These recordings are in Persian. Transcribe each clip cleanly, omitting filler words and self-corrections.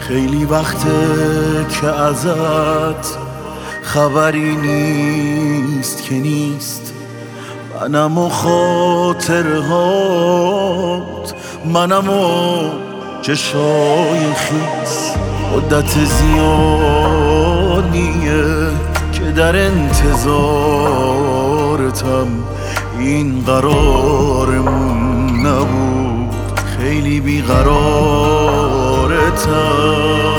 خیلی وقته که ازت خبری نیست که نیست. منم و خاطرهات، منم و چشای خیس. مدت زیادیه که در انتظارتم، این قرارمون نبود، خیلی بیقرارتم.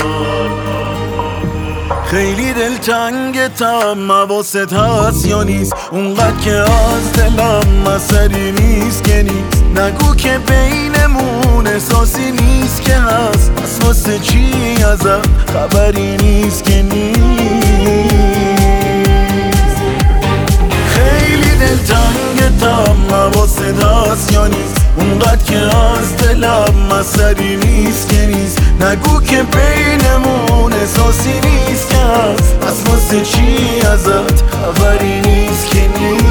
خیلی دلتنگتم، حواست هست یا نیست؟ اونقدر که از دلم اثری نیست که نیست. نگو که بینمون احساسی نیست که هست، پس واسه چی ازت خبری نیست که نیست؟ خیلی دلتنگتم، حواست هست یا نیست؟ اونقدر که از دلم اثری نیست که نیست. نگو که بینمون احساسی نیست که هست، پس واسه چی ازت خبری نیست که نیست؟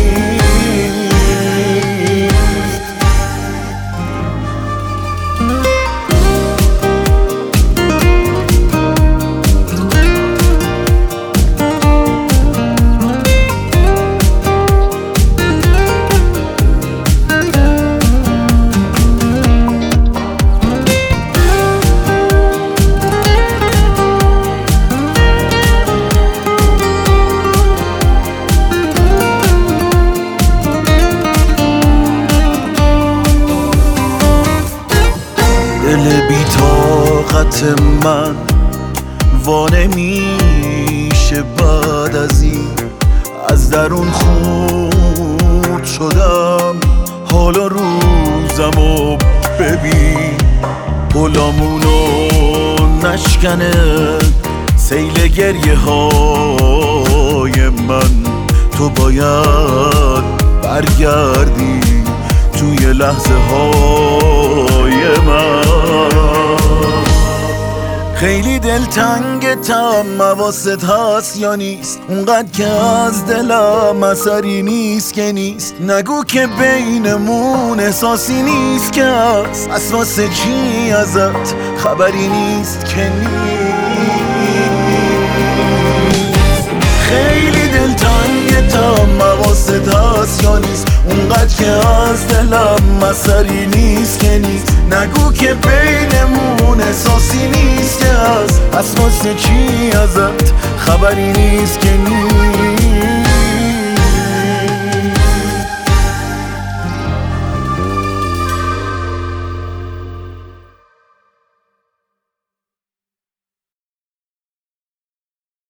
دل بی طاقت من وانه میشه بعد از این. از درون خورد شدم، حالا روزمو ببین. پلامونو نشکنه سیل گریه های من. تو باید برگردی توی لحظه های من. خیلی دلتنگتم، حواست هست یا نیست؟ اونقدر که از دلم اثری نیست که نیست. نگو که بینمون احساسی نیست که هست، پس واسه چی ازت خبری نیست که نیست؟ خیلی دلتنگتم، حواست هست یا نیست؟ اونقدر که از دلم اثری نیست که نیست. نگو که بینمون احساسی نیست که هست، پس واسه چی ازت خبری نیست که نیست؟